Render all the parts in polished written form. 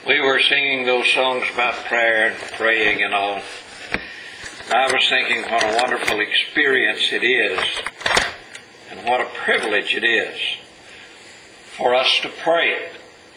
We were singing those songs about prayer and praying and all. I was thinking what a wonderful experience it is and what a privilege it is for us to pray.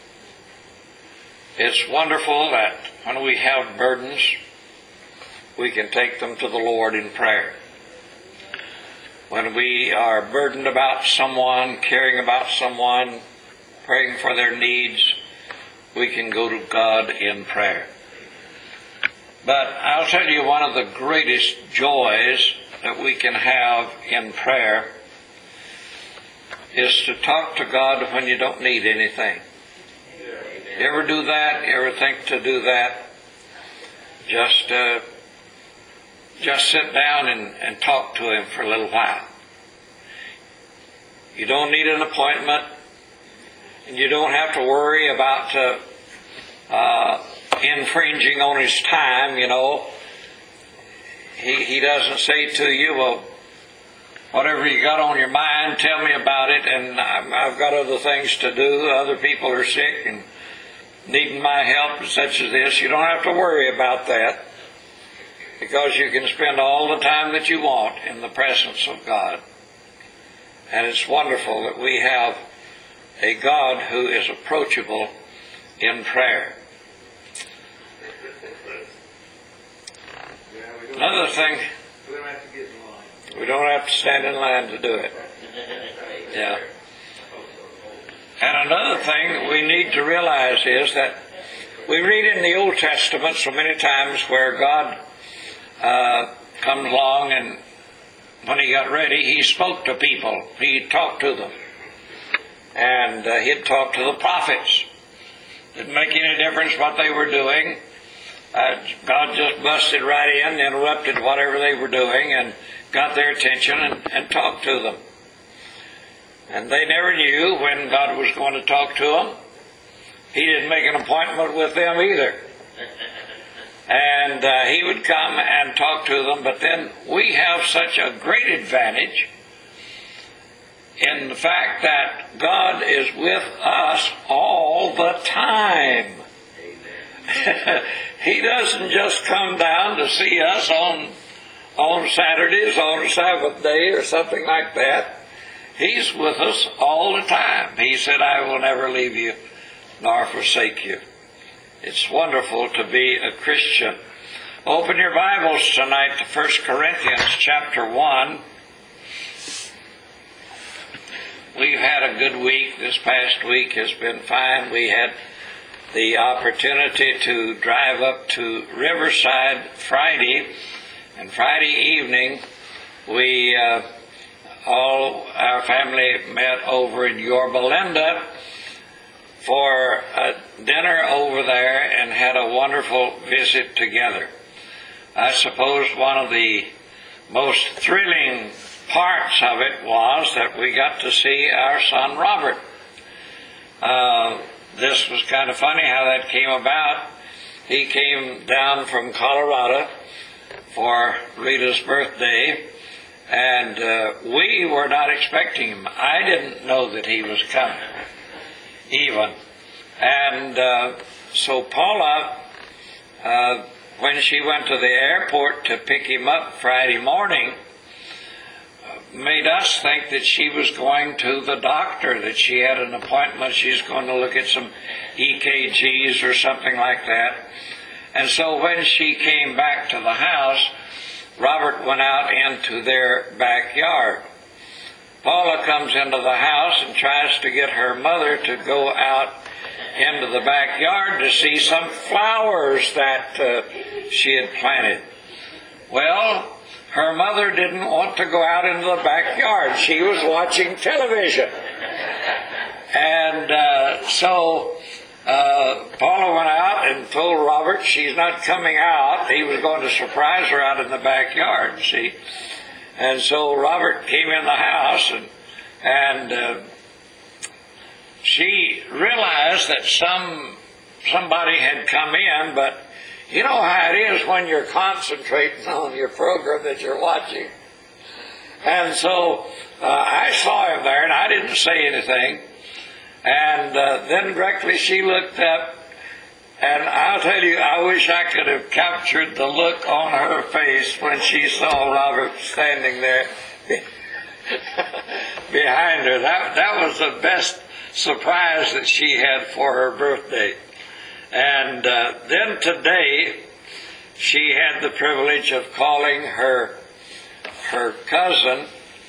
It's wonderful that when we have burdens, we can take them to the Lord in prayer. When we are burdened about someone, caring about someone, praying for their needs, we can go to God in prayer. But I'll tell you, one of the greatest joys that we can have in prayer is to talk to God when you don't need anything. You ever do that? You ever think to do that? Just sit down and talk to Him for a little while. You don't need an appointment, and you don't have to worry about infringing on His time, you know. He doesn't say to you, well, whatever you got on your mind, tell me about it, and I've got other things to do. Other people are sick and needing my help, such as this. You don't have to worry about that, because you can spend all the time that you want in the presence of God. And it's wonderful that we have a God who is approachable in prayer. Another thing, we don't have to stand in line to do it. Yeah. And another thing that we need to realize is that we read in the Old Testament so many times where God comes along, and when He got ready, He spoke to people. He talked to them. And He'd talk to the prophets. Didn't make any difference what they were doing. God just busted right in, interrupted whatever they were doing, and got their attention and talked to them. And they never knew when God was going to talk to them. He didn't make an appointment with them either. And He would come and talk to them, but then we have such a great advantage in the fact that God is with us all the time. He doesn't just come down to see us on Saturdays, on a Sabbath day or something like that. He's with us all the time. He said, I will never leave you nor forsake you. It's wonderful to be a Christian. Open your Bibles tonight to 1 Corinthians chapter 1. We've had a good week. This past week has been fine. We had the opportunity to drive up to Riverside Friday, and Friday evening we all our family met over in Yorba Linda for a dinner over there and had a wonderful visit together. I suppose one of the most thrilling parts of it was that we got to see our son Robert. This was kind of funny how that came about. He came down from Colorado for Rita's birthday, and we were not expecting him. I didn't know that he was coming, even. And so Paula, when she went to the airport to pick him up Friday morning, made us think that she was going to the doctor, that she had an appointment. She's going to look at some EKGs or something like that. And so when she came back to the house, Robert went out into their backyard. Paula comes into the house and tries to get her mother to go out into the backyard to see some flowers that she had planted. Well, her mother didn't want to go out into the backyard. She was watching television. And so Paula went out and told Robert she's not coming out. He was going to surprise her out in the backyard, see. And so Robert came in the house, and she realized that somebody had come in, but you know how it is when you're concentrating on your program that you're watching. And so I saw him there, and I didn't say anything. And then directly she looked up, And I'll tell you, I wish I could have captured the look on her face when she saw Robert standing there behind her. That was the best surprise that she had for her birthday. And then today, she had the privilege of calling her cousin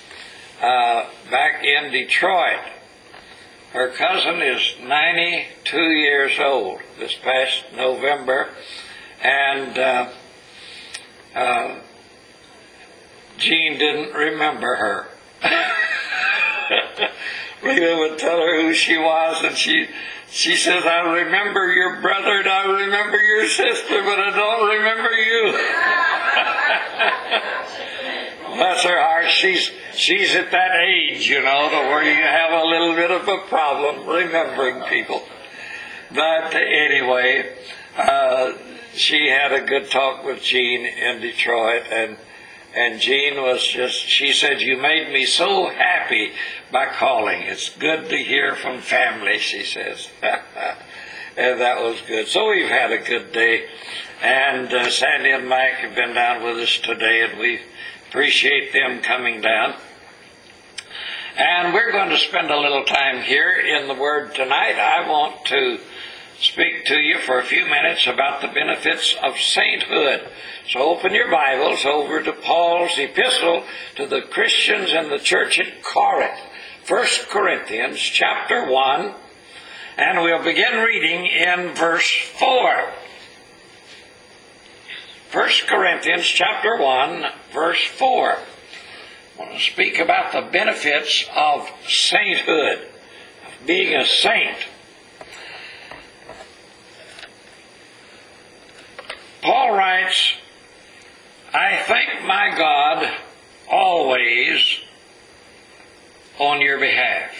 back in Detroit. Her cousin is 92 years old this past November, and Jean didn't remember her. Rita would tell her who she was, and she says, I remember your brother and I remember your sister, but I don't remember you. Bless her heart, she's at that age, to where you have a little bit of a problem remembering people. But anyway, she had a good talk with Jean in Detroit, and Jean was she said, you made me so happy by calling. It's good to hear from family, she says. And that was good. So we've had a good day. And Sandy and Mike have been down with us today, and we appreciate them coming down. And we're going to spend a little time here in the Word tonight. I want to speak to you for a few minutes about the benefits of sainthood. So open your Bibles over to Paul's epistle to the Christians in the church at Corinth, 1 Corinthians chapter 1, and we'll begin reading in verse 4. 1 Corinthians chapter 1, verse 4. I want to speak about the benefits of sainthood, of being a saint. Paul writes, I thank my God always on your behalf.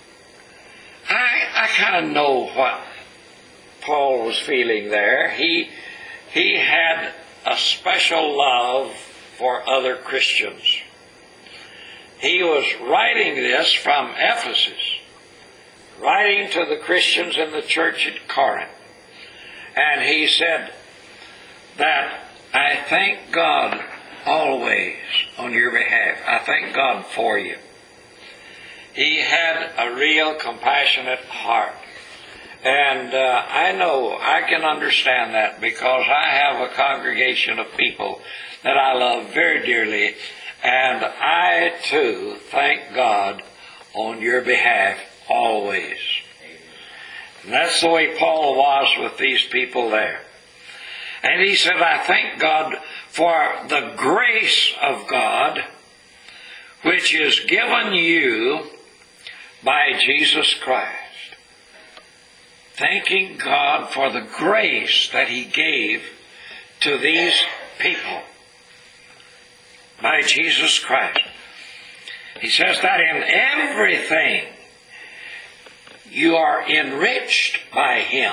I kind of know what Paul was feeling there. He had a special love for other Christians. He was writing this from Ephesus, writing to the Christians in the church at Corinth. And he said that I thank God always on your behalf. I thank God for you. He had a real compassionate heart. And I know, I can understand that because I have a congregation of people that I love very dearly. And I, too, thank God on your behalf always. And that's the way Paul was with these people there. And he said, I thank God for the grace of God, which is given you by Jesus Christ. Thanking God for the grace that He gave to these people by Jesus Christ. He says that in everything you are enriched by Him.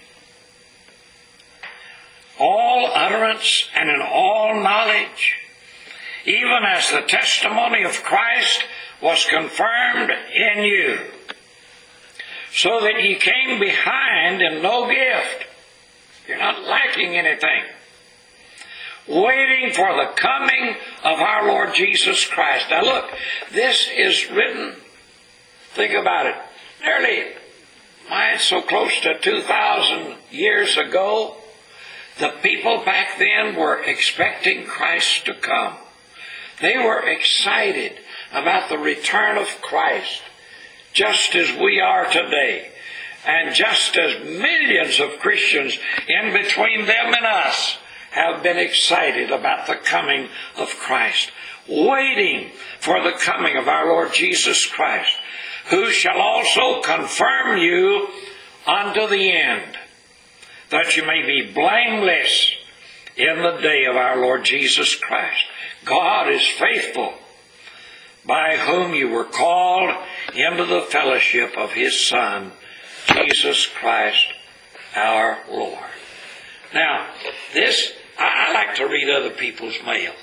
All utterance and in all knowledge, even as the testimony of Christ was confirmed in you, so that ye came behind in no gift. You're not lacking anything. Waiting for the coming of our Lord Jesus Christ. Now look, this is written, think about it, nearly, so close to 2,000 years ago. The people back then were expecting Christ to come. They were excited about the return of Christ, just as we are today, and just as millions of Christians in between them and us have been excited about the coming of Christ, waiting for the coming of our Lord Jesus Christ, who shall also confirm you unto the end, that you may be blameless in the day of our Lord Jesus Christ. God is faithful, by whom you were called into the fellowship of His Son, Jesus Christ our Lord. Now, this, I like to read other people's mail.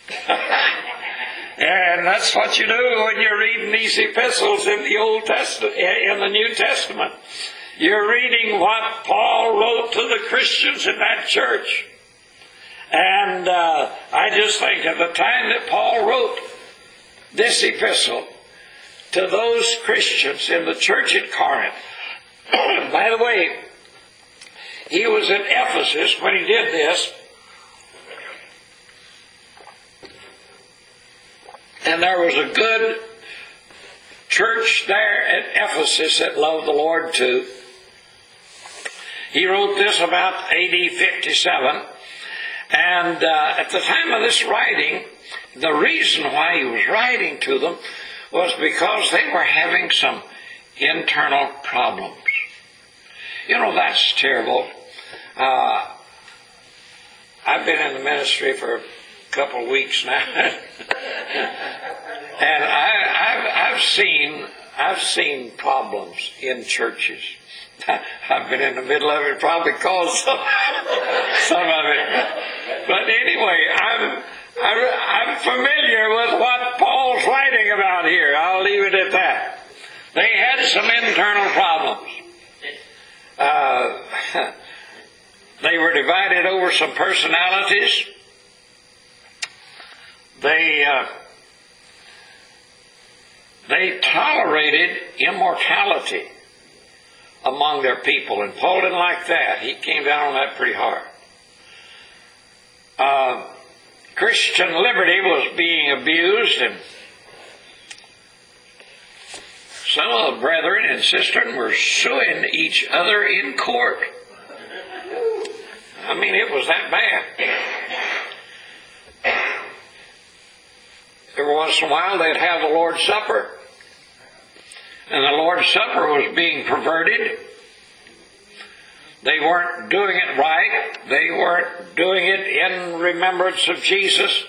And that's what you do when you're reading these epistles in the Old Testament, in the New Testament. You're reading what Paul wrote to the Christians in that church. And I just think of the time that Paul wrote this epistle to those Christians in the church at Corinth. By the way, he was in Ephesus when he did this. And there was a good church there at Ephesus that loved the Lord too. He wrote this about AD 57. And at the time of this writing, the reason why he was writing to them was because they were having some internal problems. You know, that's terrible. I've been in the ministry for a couple of weeks now. And I've seen problems in churches. I've been in the middle of it, probably caused some of it. But anyway, I'm familiar with what Paul's writing about here. I'll leave it at that. They had some internal problems. They were divided over some personalities. They tolerated immortality among their people, and Paul didn't like that. He came down on that pretty hard. Christian liberty was being abused, and some of the brethren and sisters were suing each other in court. I mean, it was that bad. Every once in a while they'd have the Lord's Supper, and the Lord's Supper was being perverted. They weren't doing it right. They weren't doing it in remembrance of Jesus.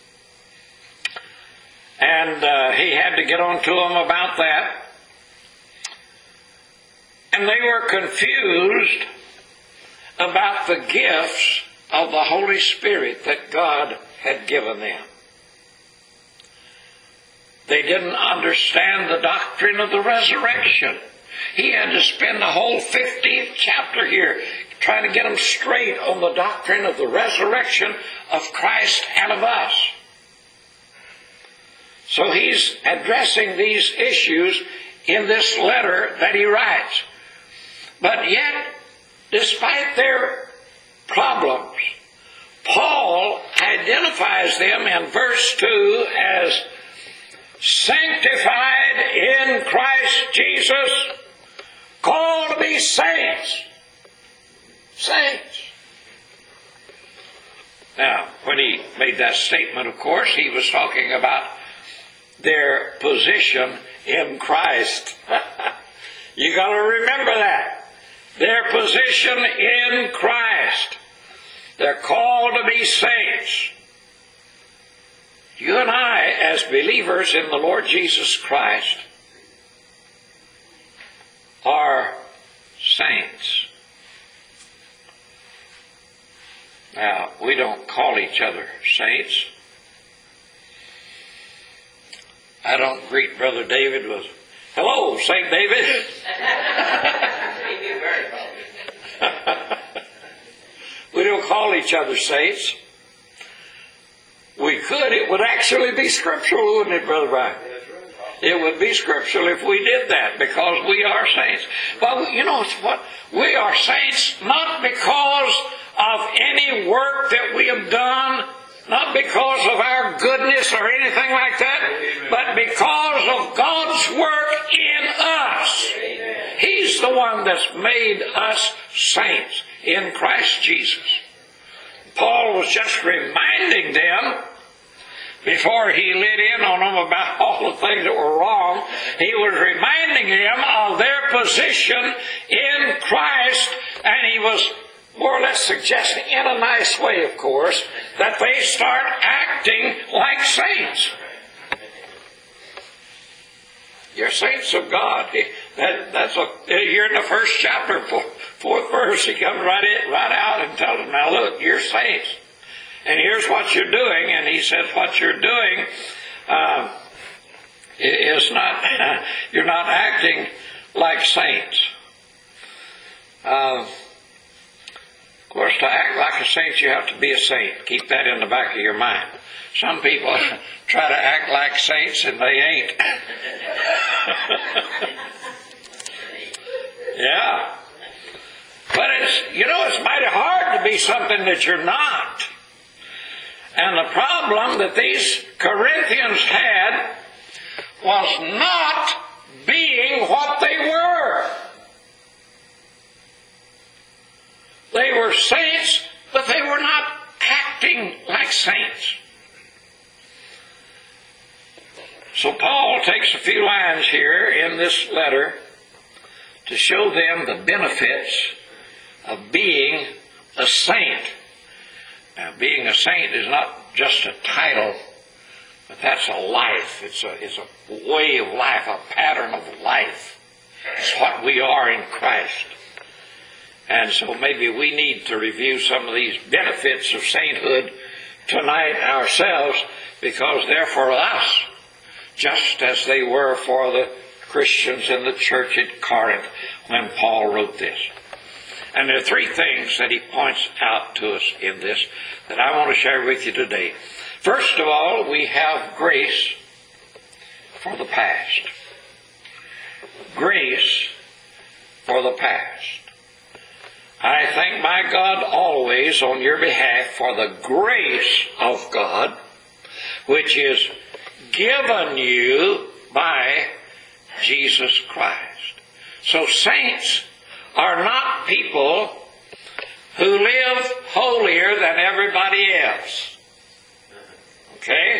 And he had to get on to them about that. And they were confused about the gifts of the Holy Spirit that God had given them. They didn't understand the doctrine of the resurrection. He had to spend the whole 15th chapter here trying to get them straight on the doctrine of the resurrection of Christ and of us. So he's addressing these issues in this letter that he writes. But yet, despite their problems, Paul identifies them in verse 2 as sanctified in Christ Jesus, called to be saints. Saints. Now, when he made that statement, of course, he was talking about their position in Christ. You got to remember that. Their position in Christ. They're called to be saints. You and I, as believers in the Lord Jesus Christ, are saints. Now, we don't call each other saints. I don't greet Brother David with, "Hello, Saint David." We don't call each other saints. We could. It would actually be scriptural, wouldn't it, Brother Brian? It would be scriptural if we did that, because we are saints. But you know what? We are saints not because of any work that we have done, not because of our goodness or anything like that, but because of God's work in us. He's the one that's made us saints in Christ Jesus. Paul was just reminding them, before he lit in on them about all the things that were wrong, he was reminding them of their position in Christ, and he was more or less suggesting, in a nice way, of course, that they start acting like saints. You're saints of God. You're in the first chapter, fourth verse. He comes right out and tells them, now look, you're saints. And here's what you're doing. And he says what you're doing is not, you're not acting like saints. Of course, to act like a saint, you have to be a saint. Keep that in the back of your mind. Some people try to act like saints and they ain't. Yeah. But it's mighty hard to be something that you're not. And the problem that these Corinthians had was not being what they were. They were saints, but they were not acting like saints. So Paul takes a few lines here in this letter to show them the benefits of being a saint. Now, being a saint is not just a title, but that's a life. It's a way of life, a pattern of life. It's what we are in Christ. And so maybe we need to review some of these benefits of sainthood tonight ourselves, because they're for us, just as they were for the Christians in the church at Corinth when Paul wrote this. And there are three things that he points out to us in this that I want to share with you today. First of all, we have grace for the past. Grace for the past. I thank my God always on your behalf for the grace of God, which is given you by Jesus Christ. So saints are not people who live holier than everybody else. Okay?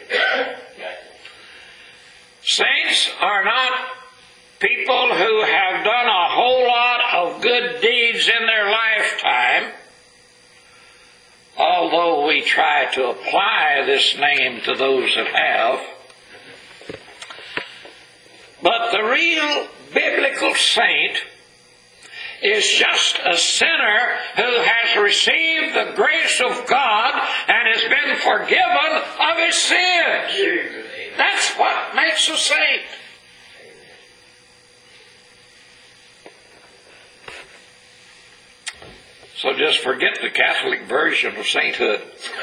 Saints are not people who have done a whole lot of good deeds in their lifetime, although we try to apply this name to those that have. But the real biblical saint is just a sinner who has received the grace of God and has been forgiven of his sins. That's what makes a saint. So just forget the Catholic version of sainthood.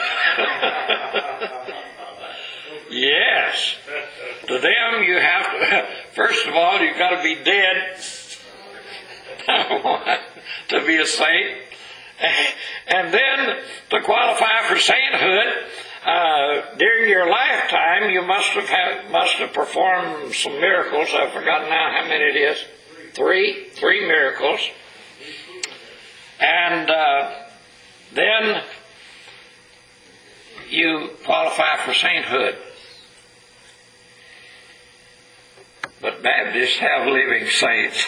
Yes. To them you have to, first of all, you've got to be dead to be a saint. And then to qualify for sainthood, during your lifetime you must have performed some miracles. I've forgotten now how many it is. Three miracles. And then you qualify for sainthood. But Baptists have living saints.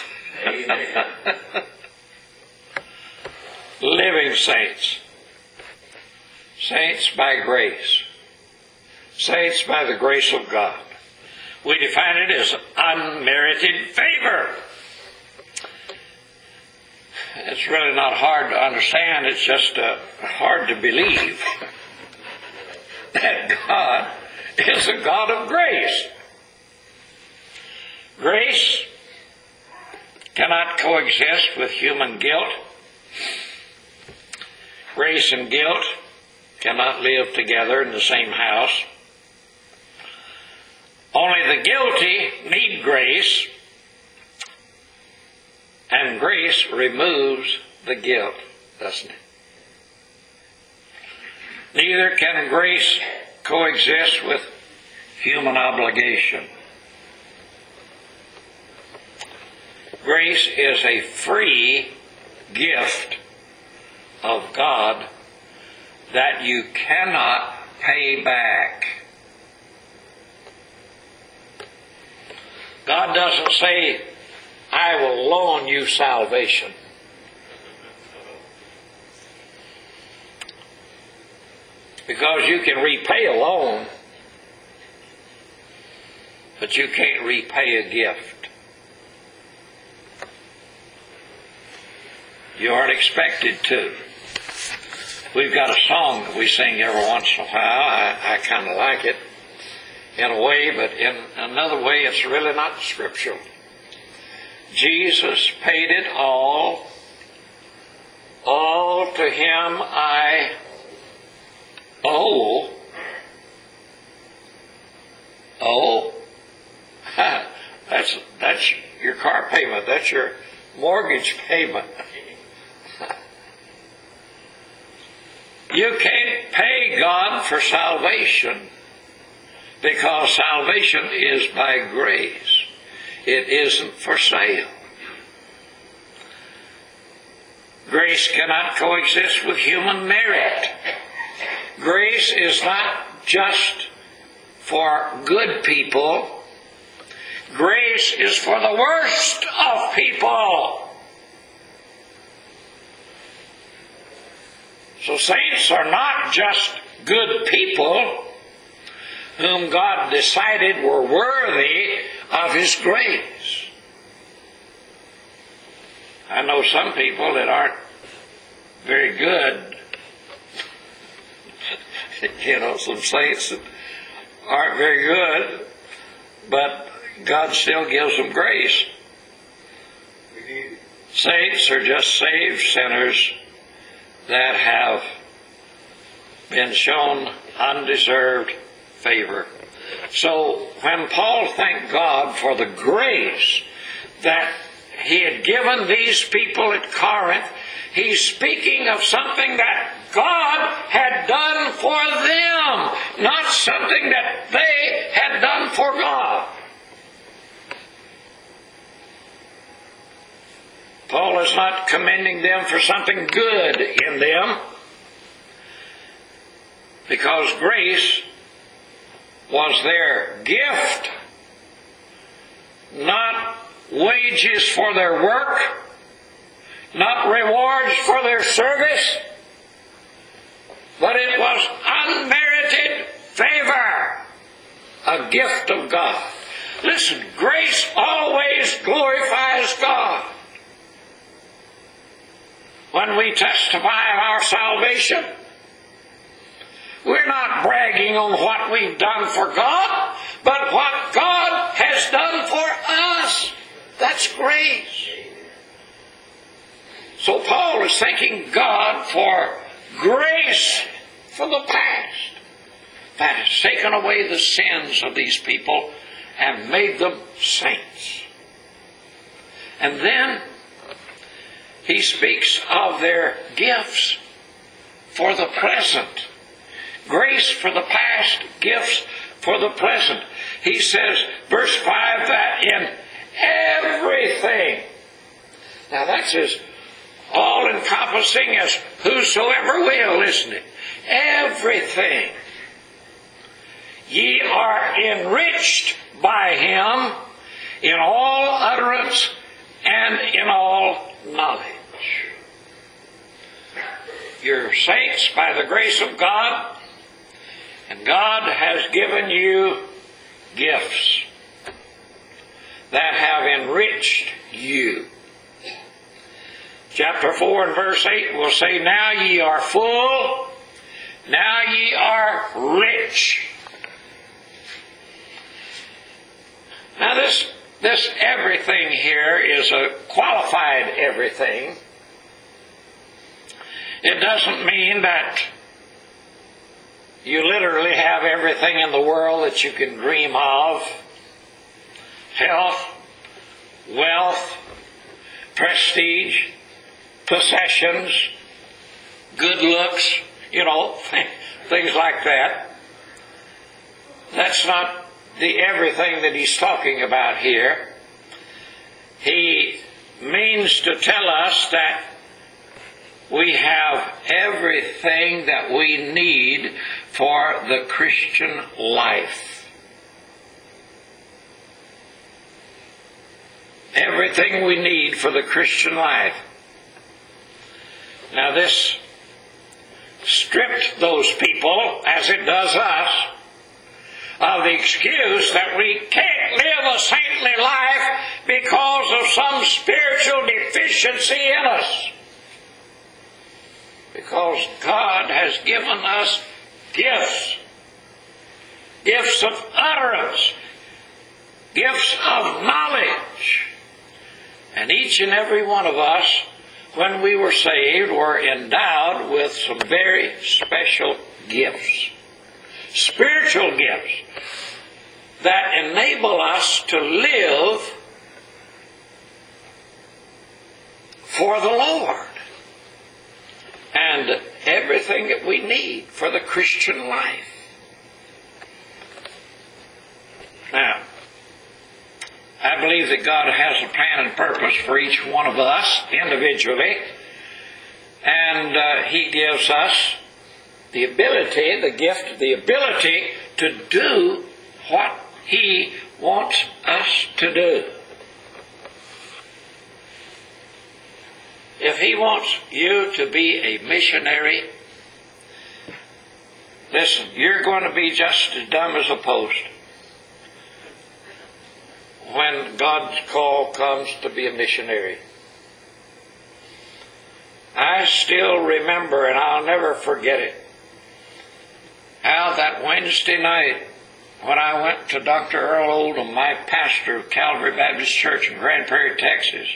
Living saints. Saints by grace. Saints by the grace of God. We define it as unmerited favor. It's really not hard to understand. It's just hard to believe that God is a God of grace. Grace cannot coexist with human guilt. Grace and guilt cannot live together in the same house. Only the guilty need grace, and grace removes the guilt, doesn't it? Neither can grace coexist with human obligation. Grace is a free gift of God that you cannot pay back. God doesn't say, I will loan you salvation. Because you can repay a loan, but you can't repay a gift. You aren't expected to. We've got a song that we sing every once in a while. I kind of like it in a way, but in another way it's really not scriptural. Jesus paid it all to him I owe. That's your car payment. That's your mortgage payment. You can't pay God for salvation, because salvation is by grace. It isn't for sale. Grace cannot coexist with human merit. Grace is not just for good people. Grace is for the worst of people. So saints are not just good people whom God decided were worthy of His grace. I know some people that aren't very good. Some saints that aren't very good, but God still gives them grace. Saints are just saved sinners that have been shown undeserved favor. So when Paul thanked God for the grace that he had given these people at Corinth, he's speaking of something that God had done for them, not something that they had done for God. Paul is not commending them for something good in them, because grace was their gift, not wages for their work, not rewards for their service, but it was unmerited favor, a gift of God. Listen, grace always glorifies God. When we testify of our salvation, we're not bragging on what we've done for God, but what God has done for us. That's grace. So Paul is thanking God for grace for the past that has taken away the sins of these people and made them saints. And then he speaks of their gifts for the present. Grace for the past, gifts for the present. He says, verse 5, that in everything. Now that's as all-encompassing as whosoever will, isn't it? Everything. Ye are enriched by him in all utterance and in all knowledge. You're saints by the grace of God, and God has given you gifts that have enriched you. Chapter 4 and verse 8 will say, now ye are full, now ye are rich. Now this everything here is a qualified everything. It doesn't mean that you literally have everything in the world that you can dream of. Health, wealth, prestige, possessions, good looks, things like that. That's not the everything that he's talking about here. He means to tell us that we have everything that we need for the Christian life. Everything we need for the Christian life. Now this stripped those people, as it does us, of the excuse that we can't live a saintly life because of some spiritual deficiency in us. Because God has given us gifts. Gifts of utterance. Gifts of knowledge. And each and every one of us, when we were saved, were endowed with some very special gifts. Spiritual gifts that enable us to live for the Lord and everything that we need for the Christian life. Now, I believe that God has a plan and purpose for each one of us individually, and He gives us the ability, the gift, the ability to do what He wants us to do. If He wants you to be a missionary, listen, you're going to be just as dumb as a post when God's call comes to be a missionary. I still remember, and I'll never forget it, how that Wednesday night when I went to Dr. Earl Oldham, my pastor of Calvary Baptist Church in Grand Prairie, Texas,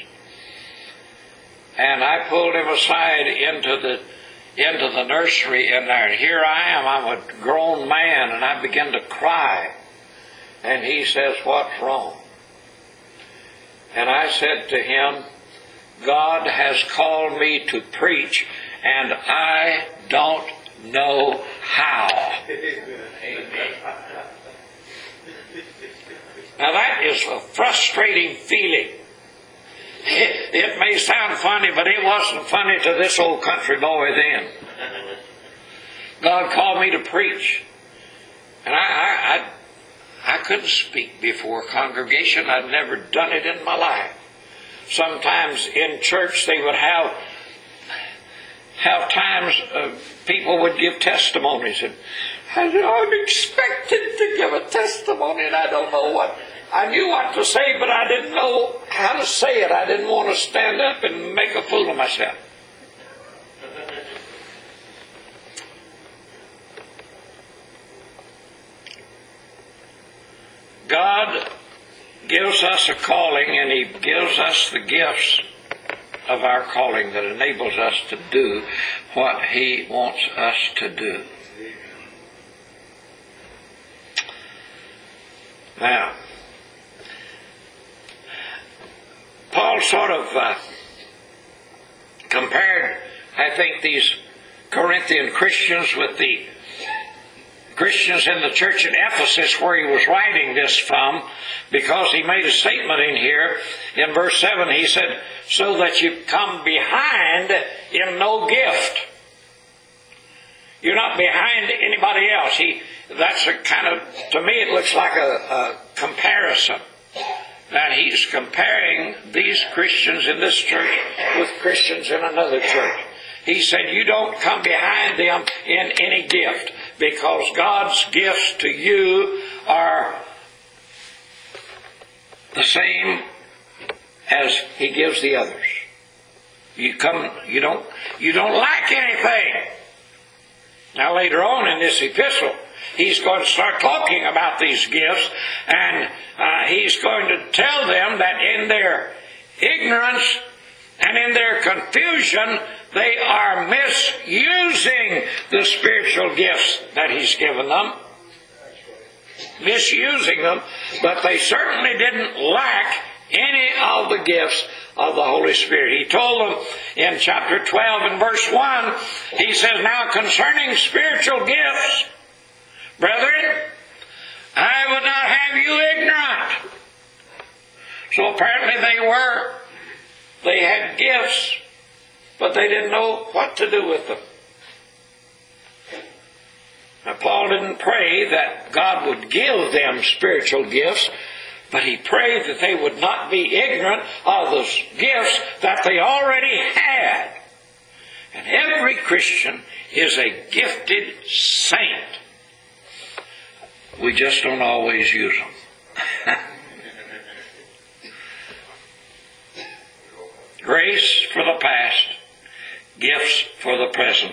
and I pulled him aside into the nursery in there, and here I am, I'm a grown man, and I began to cry. And he says, "What's wrong?" And I said to him, "God has called me to preach, and I don't know how." Amen. Now that is a frustrating feeling. It may sound funny, but it wasn't funny to this old country boy then. God called me to preach. And I couldn't speak before a congregation. I'd never done it in my life. Sometimes in church they would have times people would give testimonies, and I'm expected to give a testimony, and I don't know what. I knew what to say, but I didn't know how to say it. I didn't want to stand up and make a fool of myself. God gives us a calling, and He gives us the gifts of our calling that enables us to do what He wants us to do. Now, Paul sort of compared, I think, these Corinthian Christians with the Christians in the church at Ephesus where he was writing this from, because he made a statement in here in verse 7. He said, "So that you come behind in no gift." You're not behind anybody else. That's a kind of, to me it looks like a comparison. That he's comparing these Christians in this church with Christians in another church. He said, you don't come behind them in any gift, because God's gifts to you are the same as He gives the others. You don't lack anything. Now later on in this epistle, he's going to start talking about these gifts, and he's going to tell them that in their ignorance and in their confusion, they are misusing the spiritual gifts that He's given them. Misusing them, but they certainly didn't lack any of the gifts of the Holy Spirit. He told them in chapter 12 and verse 1, he says, "Now concerning spiritual gifts, brethren, I would not have you ignorant." So apparently they had gifts, but they didn't know what to do with them. Now Paul didn't pray that God would give them spiritual gifts, but he prayed that they would not be ignorant of those gifts that they already had. And every Christian is a gifted saint. We just don't always use them. Grace for the past, gifts for the present.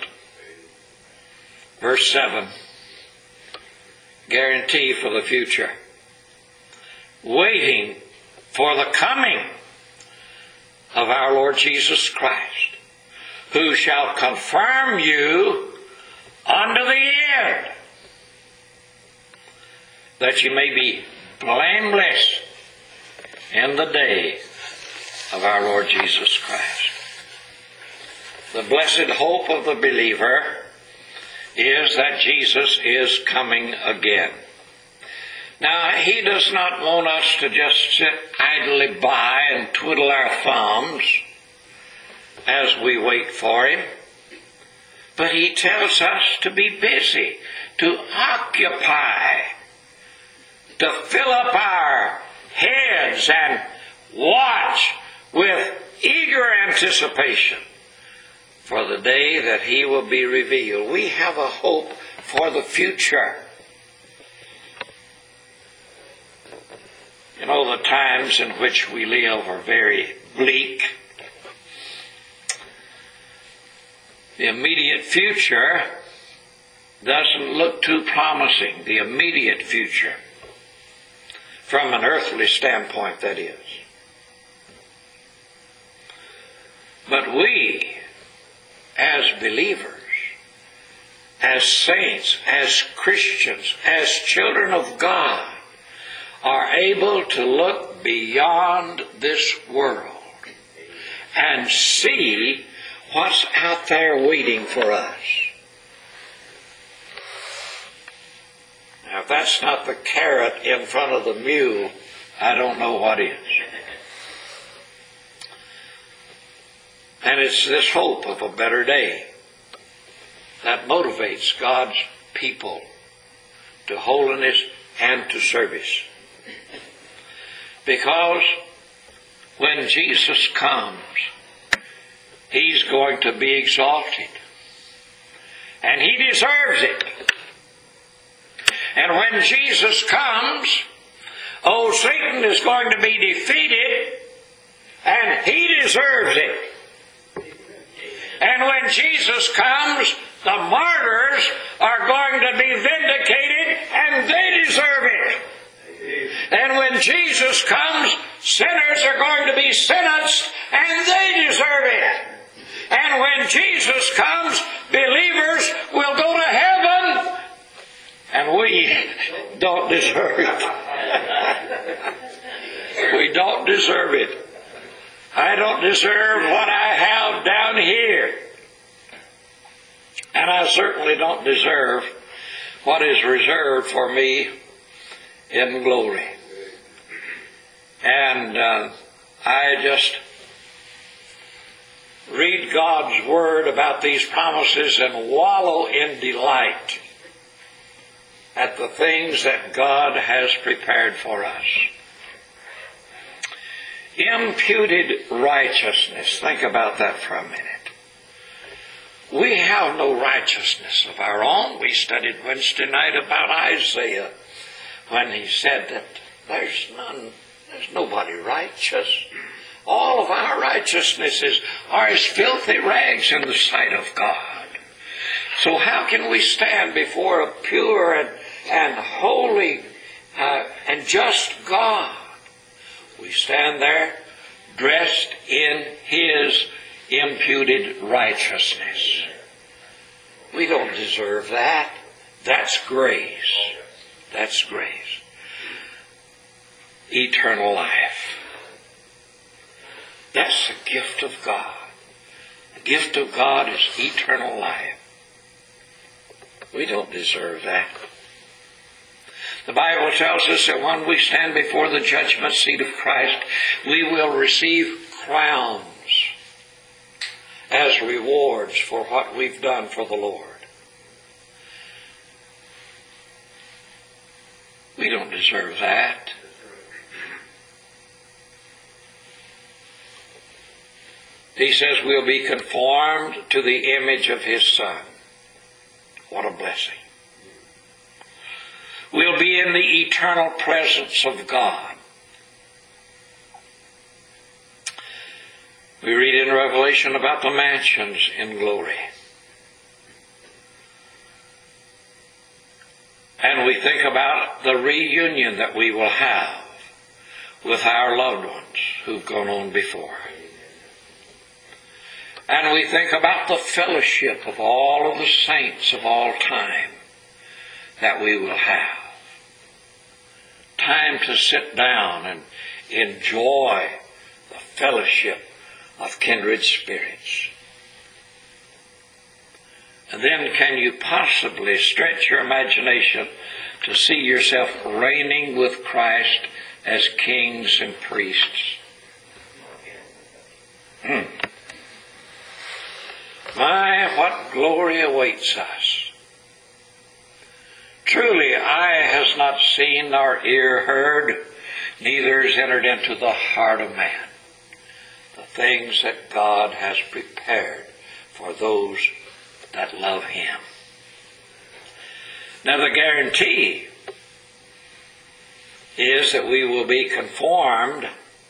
Verse 7, guarantee for the future. Waiting for the coming of our Lord Jesus Christ. who shall confirm you unto the end, that you may be blameless in the day of our Lord Jesus Christ. The blessed hope of the believer is that Jesus is coming again. Now, He does not want us to just sit idly by and twiddle our thumbs as we wait for Him, but He tells us to be busy, to occupy, to fill up our heads and watch with eager anticipation for the day that He will be revealed. We have a hope for the future. You know, the times in which we live are very bleak. The immediate future doesn't look too promising. The immediate future, from an earthly standpoint, that is. But we, as believers, as saints, as Christians, as children of God, are able to look beyond this world and see what's out there waiting for us. Now, if that's not the carrot in front of the mule, I don't know what is. And it's this hope of a better day that motivates God's people to holiness and to service. Because when Jesus comes, He's going to be exalted. And He deserves it. And when Jesus comes, old Satan is going to be defeated, and he deserves it. And when Jesus comes, the martyrs are going to be vindicated, and they deserve it. And when Jesus comes, sinners are going to be sentenced, and they deserve it. And when Jesus comes, believers will go to heaven, and we don't deserve it. We don't deserve it. I don't deserve what I have down here. And I certainly don't deserve what is reserved for me in glory. And I just read God's Word about these promises and wallow in delight at the things that God has prepared for us. Imputed righteousness. Think about that for a minute. We have no righteousness of our own. We studied Wednesday night about Isaiah when he said that there's nobody righteous. All of our righteousnesses are as filthy rags in the sight of God. So how can we stand before a pure and holy and just God? We stand there dressed in His imputed righteousness. We don't deserve that. That's grace. That's grace. Eternal life. That's the gift of God. The gift of God is eternal life. We don't deserve that. The Bible tells us that when we stand before the judgment seat of Christ, we will receive crowns as rewards for what we've done for the Lord. We don't deserve that. He says we'll be conformed to the image of His Son. What a blessing. We'll be in the eternal presence of God. We read in Revelation about the mansions in glory. And we think about the reunion that we will have with our loved ones who've gone on before. and we think about the fellowship of all of the saints of all time that we will have. Time to sit down and enjoy the fellowship of kindred spirits. And then can you possibly stretch your imagination to see yourself reigning with Christ as kings and priests? My, what glory awaits us. Truly, eye has not seen nor ear heard, neither has entered into the heart of man the things that God has prepared for those that love Him. Now the guarantee is that we will be confirmed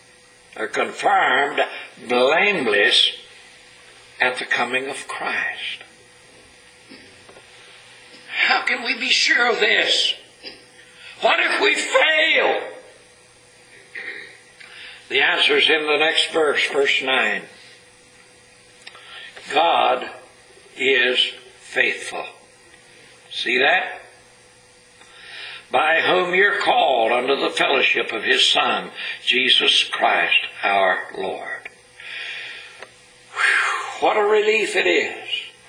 blameless at the coming of Christ. How can we be sure of this? What if we fail? The answer is in the next verse, verse 9. God is faithful. See that? By whom you're called unto the fellowship of His Son, Jesus Christ our Lord. Whew, what a relief it is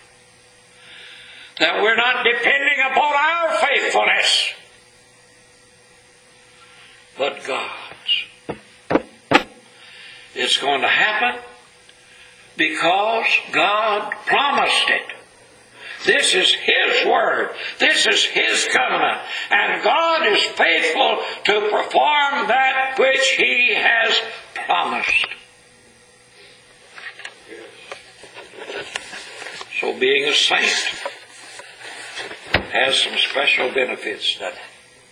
that we're not depending upon our faithfulness, but God's. It's going to happen because God promised it. This is His word. This is His covenant. And God is faithful to perform that which He has promised. So being a saint has some special benefits, doesn't it?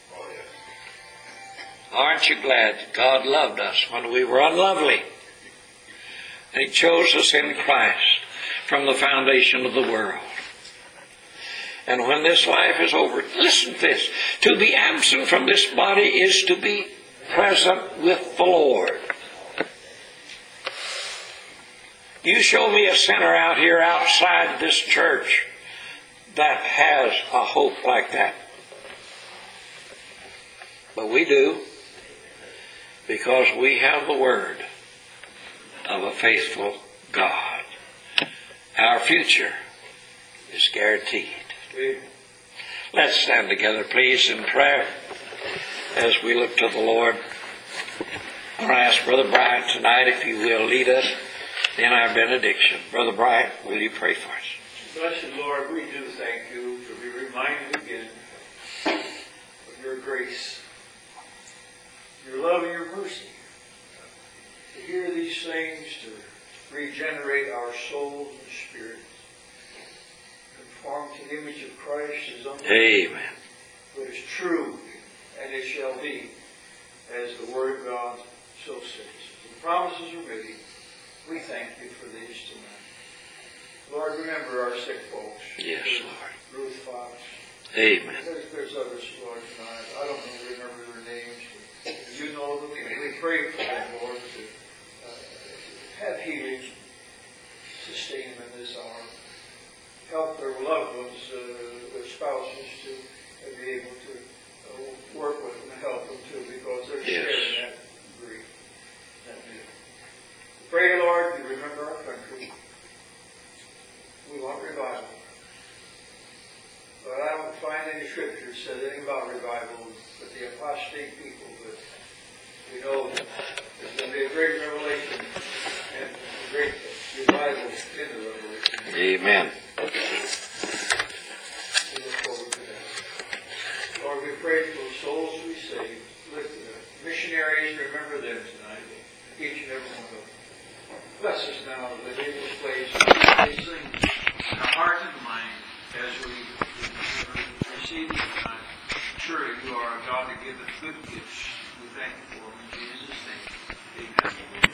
Aren't you glad that God loved us when we were unlovely? And He chose us in Christ from the foundation of the world. And when this life is over, listen to this. To be absent from this body is to be present with the Lord. You show me a sinner out here outside this church that has a hope like that. But we do, because we have the word of a faithful God. Our future is guaranteed. Let's stand together, please, in prayer as we look to the Lord. I want to ask Brother Bryant tonight, if you will, lead us in our benediction. Brother Bryant, will you pray for us? Blessed Lord, we do thank you for being reminded again of your grace, your love and your mercy. To hear these things, to regenerate our souls and spirits, conform to the image of Christ is unbelievable. Amen. But it's true, and it shall be, as the Word of God so says. The promises are made. We thank you for these tonight. Lord, remember our sick folks. Yes, Lord. Ruth Fox. Amen. There's others, Lord, tonight. I don't remember their names. But you know them, and we pray for them, Lord, to have healing, sustain them in this hour. Help their loved ones, their spouses, to be able to work with them and help them too, because they're sharing that grief, that need. Pray, Lord, you remember our country. We want revival. But I don't find any scripture that says anything about revival, but the apostate people. But we know that there's going to be a great revelation and a great revival in the revelation. Amen. We look forward to that. Lord, we pray for the souls we saved. With the missionaries, remember them tonight. Each and every one of them. Bless us now that in this place these things in our heart and mind as we receive you tonight. Surely you are a God that giveth good gifts. We thank you for it.